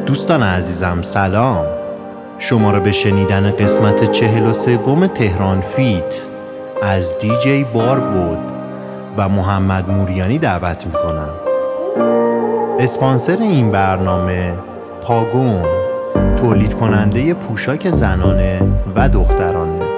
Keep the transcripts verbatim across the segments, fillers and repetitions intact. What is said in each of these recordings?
دوستان عزیزم سلام، شما را به شنیدن قسمت چهل و سوم تهران فیت از دی جی باربود و محمد موریانی دعوت میکنم. اسپانسر این برنامه پاگون، تولید کننده پوشاک زنانه و دخترانه.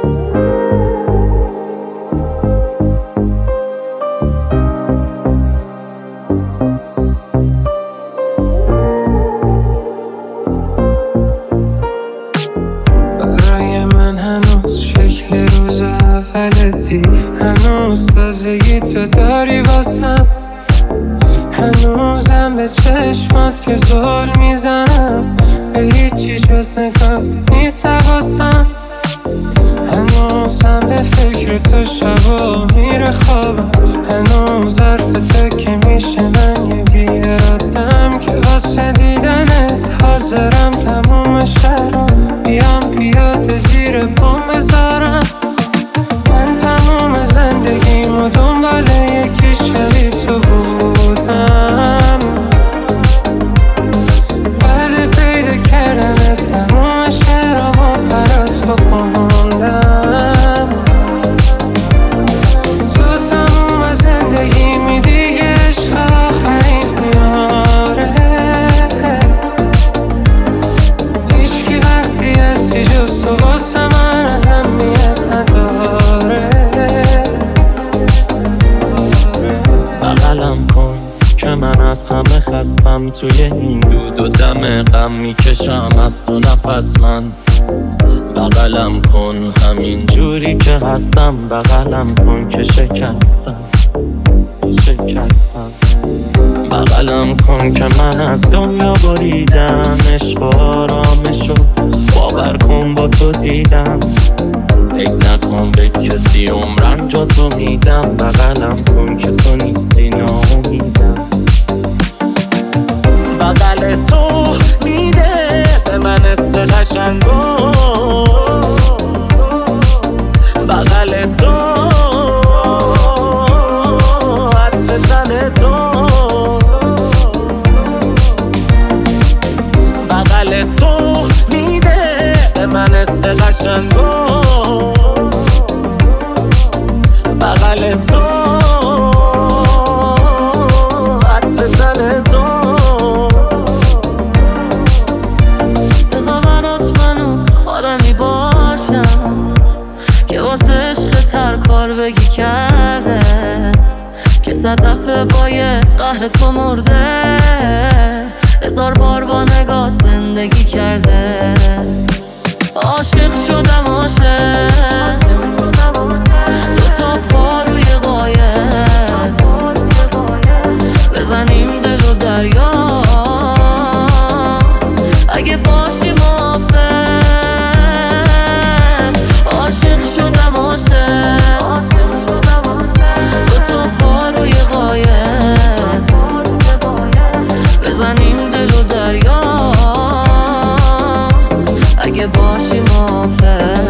برای من هنوز شکل روز اولتی، هنوز تازگی تو داری واسم، هنوزم به چشمات که زل میزنم، به هیچی جز نگاه نیست حواسم، هنوزم به فکر تو شبا میره خوابم، هنوز حرف تو که میشه من یه بیارادم که واسه دیدنت حاضرم تموم شهرام بیام پیاده زیر پام بذارم. من تموم زندگیمو دنبال یکی شبیه تو بودم، بعد پیدا کردن تموم شهرامو برا تو خوندم. تو تموم زندگیمی دیگه عشق آخرین میاره، هیچکی وقتی هستی جز تو واسه من اهمیت نداره. بغلم کن که من از همه خستم، توی این دود و دم غم میکشم از تو نفس من. بغلم کن همین جوری که هستم، بغلم کن که شکستم شکستم بغلم کن که من از دنیا بریدم، عشق آرامشو باور کن با تو دیدم، فکر نکن به کسی عمرم جا تو میدم. بغلم کن که تو نیستی ناامیدم، بغل تو میده به من حس قشنگو، بغل تو عطر تن تو، بغل تو میده به من حس قشنگو، بغل تو عطر تن تو. بذار برات منو آدمی باشم که واسه عشق هر کار بگی کرده، که صد دفعه با یه قهر تو مرده، هزار بار با نگات زندگی کرده. عاشق شدم عاشق، دو تا پا روی قایق، بزنیم دل و دریا اگه باشی موافق. عاشق شدم عاشق، دو تا پا روی قایق، بزنیم دل و دریا اگه باشی موافق.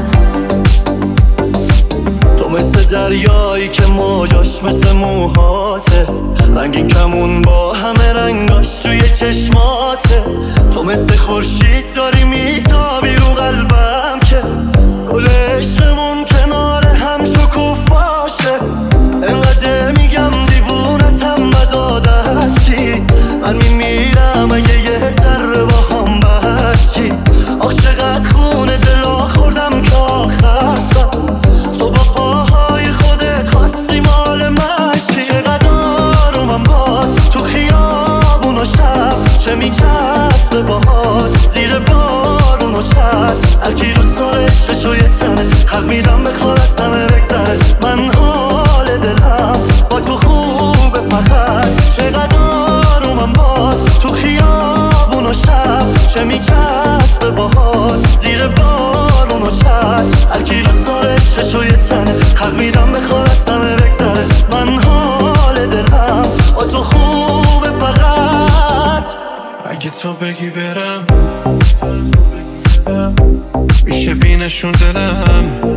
تو مثل دریایی که موجاش مثل موهاته، رنگین کمون با همه رنگاش توی چشماته. تو مثل خورشید داری میتابی رو قلبم که گل عشقمون کنار هم شکوفاشه. انقدر میگم دیوونتم بد عادت چی، من میمیرم اگه یه ذره با هم بچی. آخ چقدر خونه دلا خوردم که آخر سر تو با پاهای خودت خواستی مال من چی. چقدر آرومم باز تو خیابون و شب، چه میچسبه باهات زیر بارون و چسب. هرکی رو سر عشقشو یه تنه حق میدم بخواد از همه بگذره. من حال دلم با تو خوبه فقط، چقدر آرومم باز تو خیابون و شب، چه میچسبه باهات زیر بارون و چسب. هرکی رو سر عشقشو یه تنه حق میدم بخواد از همه بگذره. من حال دلم با تو خوبه فقط. اگه تو بگی برم میشه بینشون دلم،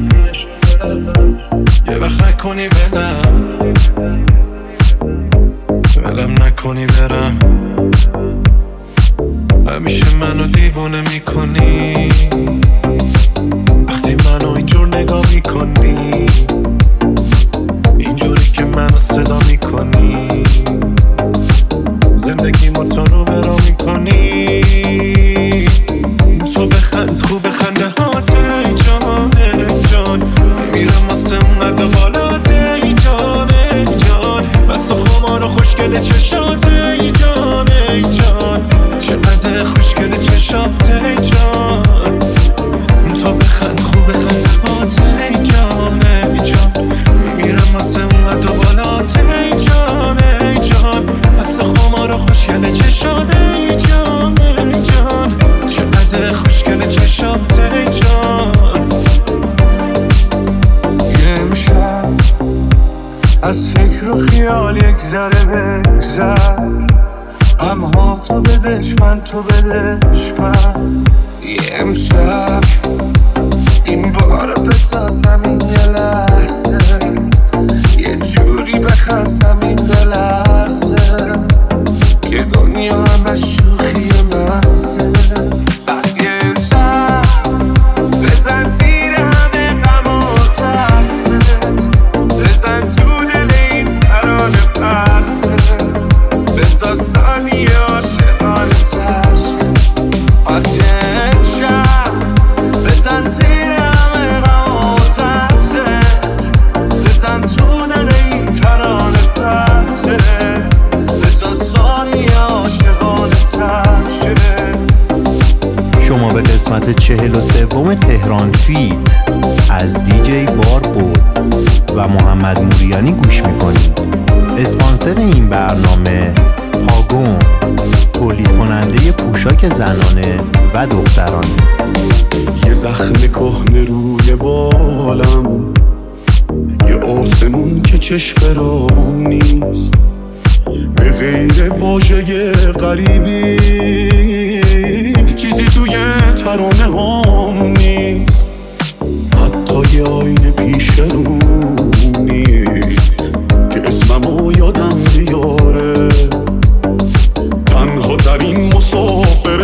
یه وقت نکنی بلم ولم نکنی برم. همیشه منو دیوونه میکنی وقتی منو اینجور نگاه میکنی، اینجوری که منو صدا میکنی، زندگی ما تو رو برا میکنی. تو بخند خوب خنده هات ای جان ای جان، میمیرم واسه اونقدر بالات ای جان ای جان، بس خمار و خوشگل چشات ای جان ای جان، چقدر خوشگل چشات ای جان. تو بخند خوب خنده هات ای جان ای جان، میمیرم واسه اونقدر بالات ای جان ای جان، بس خمار و خوشگل چشات ای جان ای جان، چقدر خوشگل چشات ای جان. یه امشب از فکر و خیال یک ذره بگذر، غمها تو بدش من تو بدش من. یه امشب این بار بسازم این یه لحظه، یه جوری بخنسم این بلرزه که دنیا همش شوخی محضه. بس یه امشب بزن زیر همه غم و ترست، بزن تو دل این ترانه پرسه، بزا ثانیه عاشقانه ترشه. پس یه امشب بزن زیر همه غم و ترست، بزن تو دل این ترانه پرسه، بزا ثانیه عاشقانه ترشه. شما به قسمت چهل و سوم تهران فیت از دیجی بار بود و محمد موریانی گوش میکنید. اسپانسر این برنامه پاگون، تولید کننده پوشاک زنانه و دخترانه. یه زخم کهنه روی بالم، یه آسمون که چشم برام نیست، به غیر واژه غریبی چیزی توی ترانه هم نیست، حتی یه آینه پیش رو نیست که اسممو یادم بیاره. تنها ترین مسافر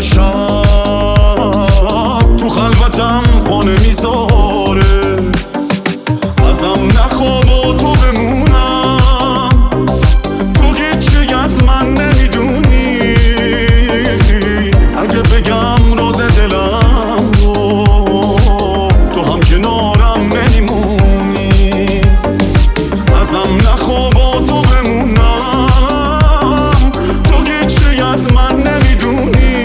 شب تو خلوتم پانه میذاره، ازم نخواب و تو بمونم، تو هیچی از من نمیدونی، اگه بگم راز دلم رو تو هم کنارم نمیمونی. ازم نخواب و تو بمونم، تو هیچی از من نمیدونی،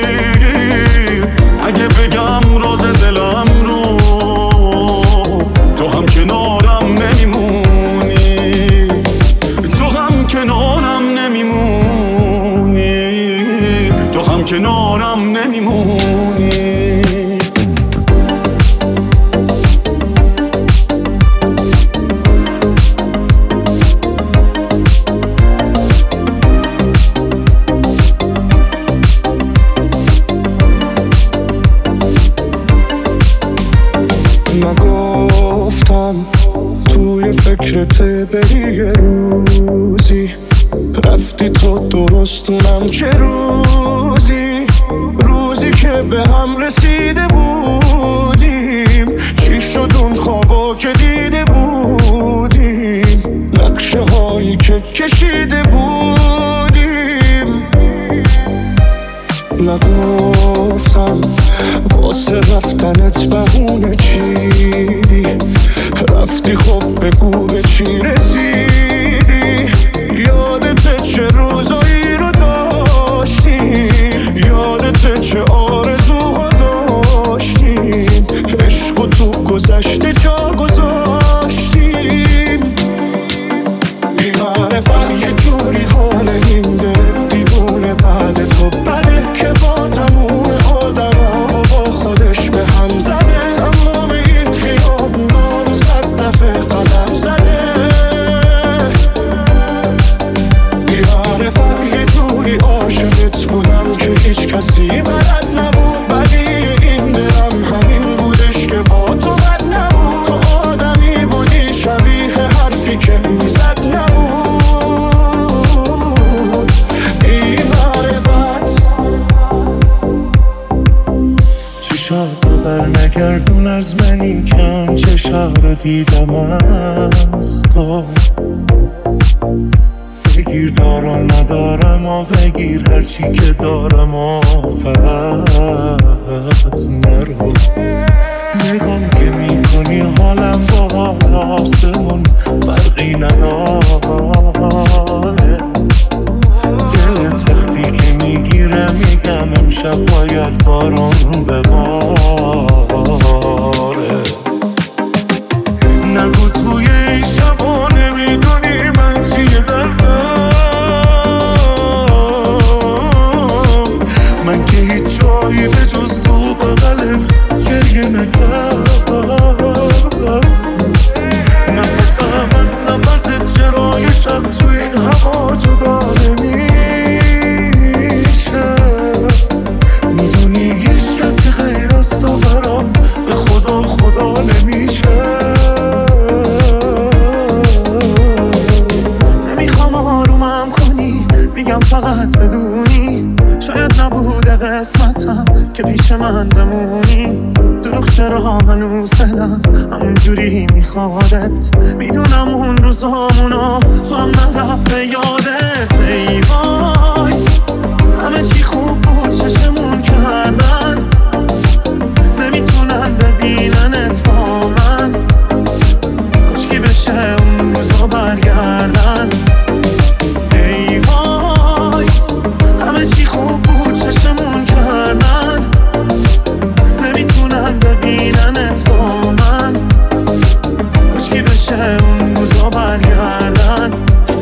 اگه بگم راز دلم رو تو هم کنارم نمیمونی، تو هم کنارم نمیمونی، تو هم کنارم نمیمونی. نگفتم توی فکرت بری یه روزی، رفتی تو درستونم چه روزی، روزی که به هم رسیده بودیم، چی شد اون خوابا که دیده بودیم، نقشه هایی که کشیده بودیم. نگفتم واسه رفتنت بهونه چیدی، رفتی خب بگو به چی رسیدی، یادت چه روزایی رو داشتیم، یادت چه آرزوها داشتیم، عشق و تو گذشته جا گذاشتیم. بی‌معرفت یه جوری حال این دل دیوونه بعد تو بده که با تموم آدم ها با خودش به هم زده، تمام این خیابونا رو صد دفعه قدم زده. دیدم از تو. بگیر دارم ندارم و بگیر هرچی که دارم و فقط نرو. نگام که میکنی حالم با حال آسمون فرقی نداره. دلت وقتی که میگیره میگم امشب باید بارون بباره. نگو توی این شبا نمیدونی من چیه دردم. من که هیچ جایی به جز تو بغلت گریه نکردم. نفسم از نفست چرا یه شب تو این هوا جدا نمیشه. میدونی هیچ کسی غیر از تو برام به خدا خدا نمیشه. نمیخوام آرومم کنی، میگم فقط بدونی شاید نبوده قسمتم که پیش من بمونی. دروغ چرا هنوز دلم همون جوری میخوادت. میدونم اون روزامونا تو هم نرفته یادت. ای وای همه چی خوب بود چشمون کردن، نمیتونن ببیننت با من. کاشکی بشه اون روزا برگردن. ای وای همه چی خوب بود چشمون کردن، نمیتونن ببیننت با من. کاشکی بشه اون روزا برگردن.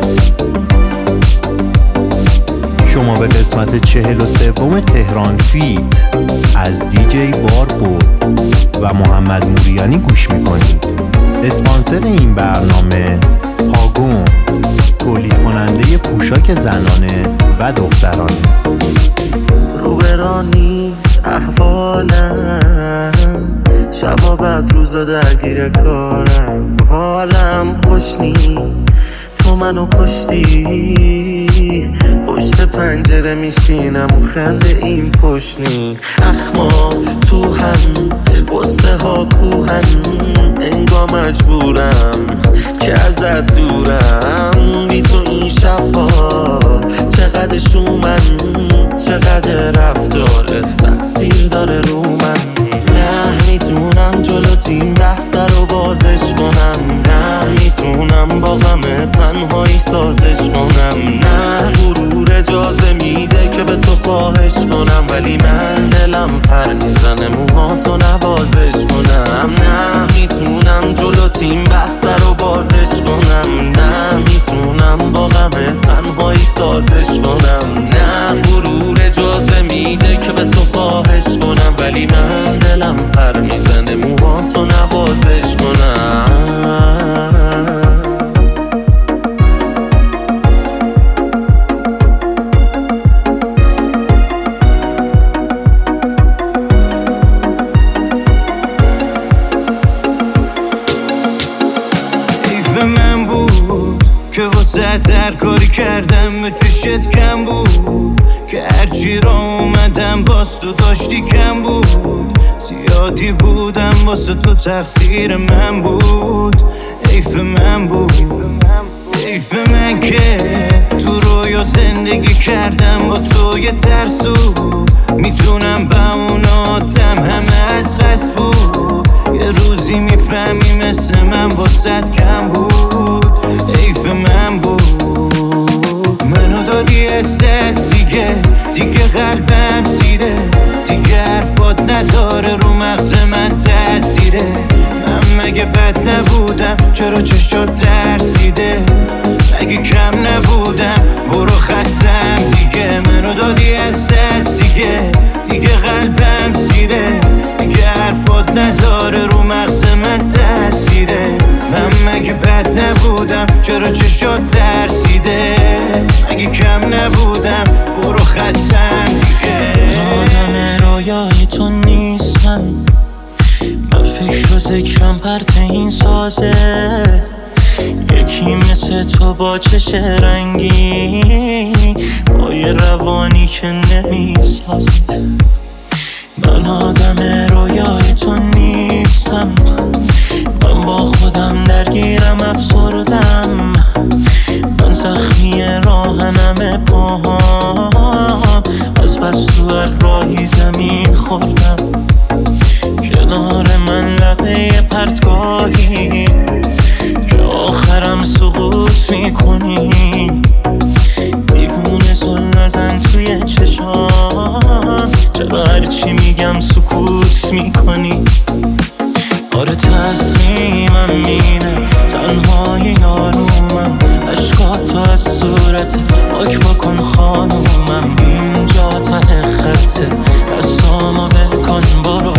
شما به قسمت چهل و سوم تهران فیت از دیجی بار بود و محمد موریانی گوش میکنید. اسپانسر این برنامه پاگون، تولید کننده پوشاک زنانه و دخترانه. روبرا نیست احوالم، شبا بعد روزا درگیر کارم. حالم خوش نیست تو منو کشتی. پشت پنجره میشینم و خنده این پشنی. اخما تو هم قصه ها کوهن، انگا مجبورم که ازت دورم. بی تو این شبها چقدر شومن، چقدر رفتارت تقصیر داره رو من. نه میتونم جلو تیم بحث رو بازش کنم، نه میتونم با غم تنهایی سازش کنم. نه غرور اجازه میده که به تو خواهش کنم، ولی من دلم پر میزنه موهاتو نوازش کنم. نه میتونم جلو تیم بحث رو بازش کنم، نه میتونم با غم تنهایی سازش کنم. نه غرور اجازه میده که به تو خواهش کنم، ولی من دلم پر میزنه موهاتو نوازش کنم. حیف من بود که واسه هر کاری کردم به پیشت کم بود، که هرچی را اومدم باز تو داشتی کم بود. زیادی بودم واسه تو تقصیر من بود. حیف من بود، حیف من که تو رویا زندگی کردم با تو یه ترسو. میتونم به اون آدم همه از قصد بود. یه روزی میفهمی مثل من واسد کم بود. حیف من بود، منو دادی احساس دیگه، دیگه قلبم سیره. دیگه حرفات نداره رو مغز من تأثیره. من مگه بد نبودم چرا چشات ترسیده؟ مگه کم نبودم برو خستم دیگه. منو دادی احساس دیگه، دیگه قلبم سیره. دیگه حرفات نداره رو مغز من تأثیره. من مگه بد نبودم چرا چشات ترسیده؟ مگه کم نبودم برو خستم دیگه. آدم رویای تو نیستم، من فکر و ذکرم پرت این سازه. یکی مثل تو با چش رنگی، با یه روانی که نمیسازه. من آدم رویای تو نیستم، من با خودم درگیرم افسردم، من زخمی راهنم پاهام، از بس تو هر راهی زمین خوردم. کنار من لبه پرتگاهی که آخرم سقوط میکنی، دیوونه زل نزن توی چشام، چرا هرچی میگم سکوت میکنی؟ آره تصمیمم اینه، تنهای یارومم، عشقاتو از صورت پاک بکن خانومم، اینجا ته خطه، دستامو ول کن برو،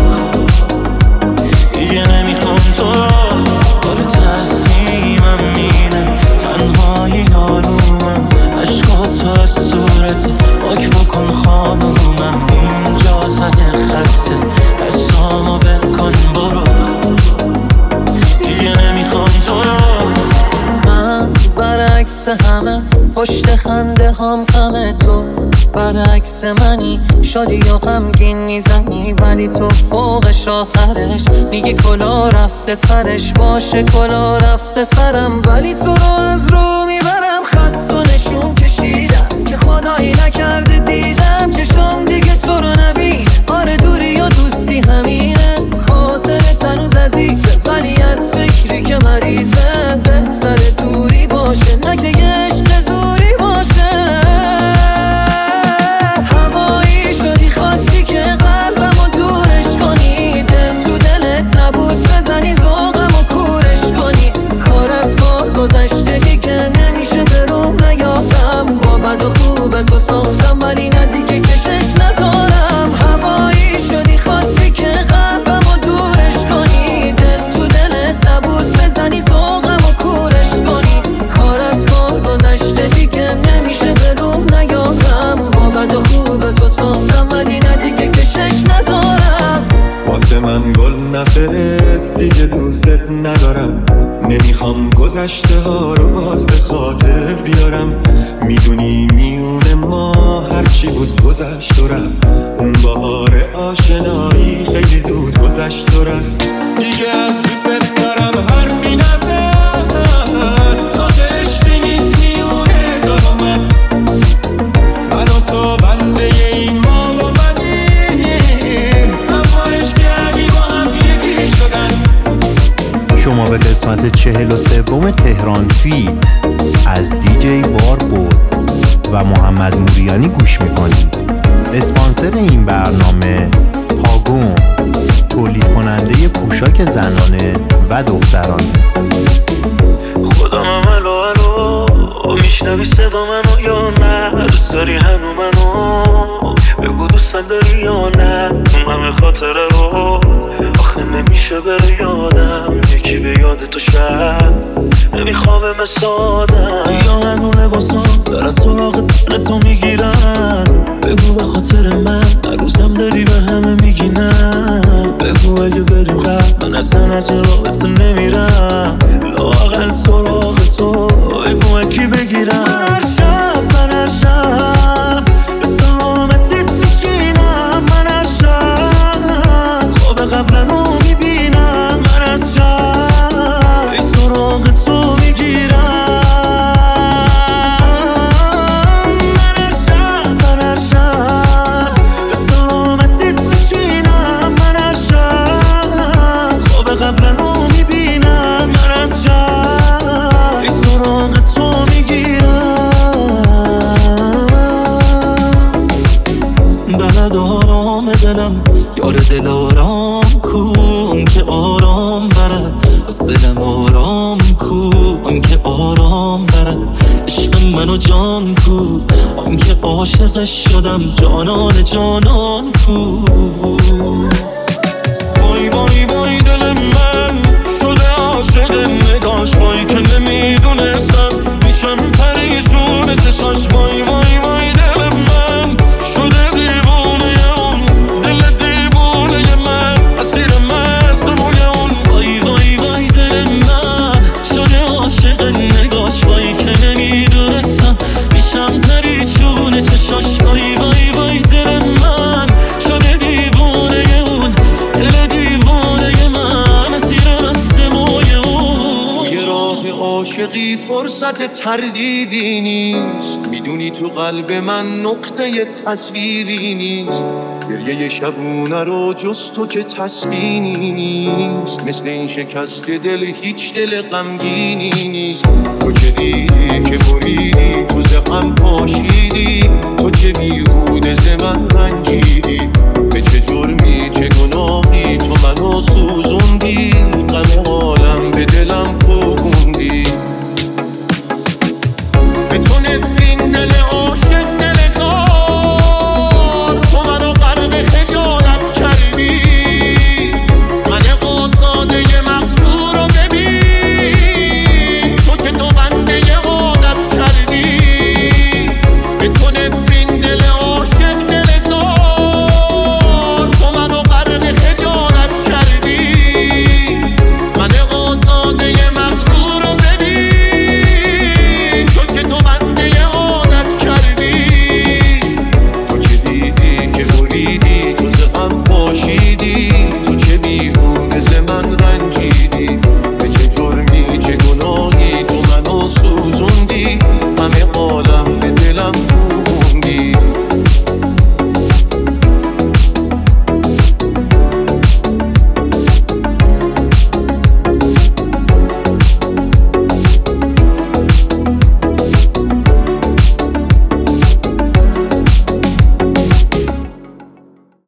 دیگه نمیخوام تو. آره تصمیمم اینه، تنهای یارومم، عشقاتو از صورت پاک بکن خانومم، اینجا ته خطه، دستامو ول کن برو، دیگه نمیخوام تو. من برعکس همه پشت خنده هم غم تو، برعکس منی شادی و غمگین میزنی، ولی تو فوقش آخرش میگی کلا رفته سرش، باشه کلا رفته سرم، ولی تو رو از رو میبرم، خط و نشون کشیدم که خدایی نکرده دیدم چشم دیگه تو رو نبین. آره دوری و دوستی همینه، خاطرت هنوز عزیزه، ولی از فکری که مریضه بهتره دوری باشه، نه که یه عشق زوری باشه. هوایی شدی خواستی که قلبمو دورش کنی، دل تو دلت نبود بزنی ذوقمو کورش کنی، کار از بار گذشته دیگه نمیشه به روم نیافتم، با بد و خوب تو ساختم ولی نه دیگه کشش ندارم. هوایی شدی خواستی که قلبمو دورش کنی، دل تو دلت نبود بزنی ذوقمو کورش کنی، کار از کار گذشته دیگه نمیشه به روم نیافتم، با بد و خوب تو ساختم ولی نه دیگه کشش ندارم. واسه من گل نفرست دیگه دوست ندارم، نمیخوام گذشته ها رو باز به خاطر بیارم، میدونی میونه ما هرچی بود گذشت و رفت، اون بهار آشنایی خیلی زود گذشت و رفت، دیگه از دوست دارم حرفی نزن، تازه عشقی نیست میونه دارم من، من و تو بنده این ما و منیم، اما عشقی علی با هم یکی شدن. شما به قسمت چهل و سوم تهران فیت از دیجی بار بود و محمد موریانی گوش میکنید. اسپانسر این برنامه پاگون، تولید کننده پوشاک زنانه و دخترانه. خدا من الو الو، میشنوی صدا منو یا نه؟ دوست داری هنو منو؟ بگو دوستم داری یا نه؟ اون همه خاطره رو آخه نمیشه بره یادم، یکی به یاد تو شب نمیخوام مسادم، یا هنو لباسم در سراغ تن تو میگیرن، بگو به خاطر من عروسم داری به همه میگینن، بگو اگه بریم قبل من اصلا از این رابطه نمیرم، لااقل سراغ تو بگو اکی بگیرم. من هر شب من هر شب به سلامتت میشینم، من هر شب خواب قبلمو میبینم، من از شب ای سراغ تو میگیرم، من هر شب من هر شب به سلامتت میشینم، من هر شب خواب قبلمو میبینم، من از شب ای سراغ تو میگیرم. بلد آرام دلم یار دل آرام کو، اون که آرام برد از دلم آرام کو، اون که آرام برد عشق منو جان کو، اون که عاشقش شدم جانان جانان کو. وای وای وای دل من شده عاشق نگاش، وای که نمیدونستم میشم پریشون چشاش، وای وای وای دل من شده دیوونه اون، دل دیوونه من اسیر مرسمونه اون، وای وای وای دل من شده عاشق نگاش، وای که نمیدونستم میشم پریشون چشاش، وای وای وای دل من شده دیوونه اون، فرصت تردیدی نیست، میدونی تو قلب من نقطه تصویری نیست. گریه شبونه رو جز تو که تسکینی نیست، مثل این شکست دل هیچ دل غمگینی نیست. تو چه دیدی که بریدی تو زخم پاشیدی، تو چه بیو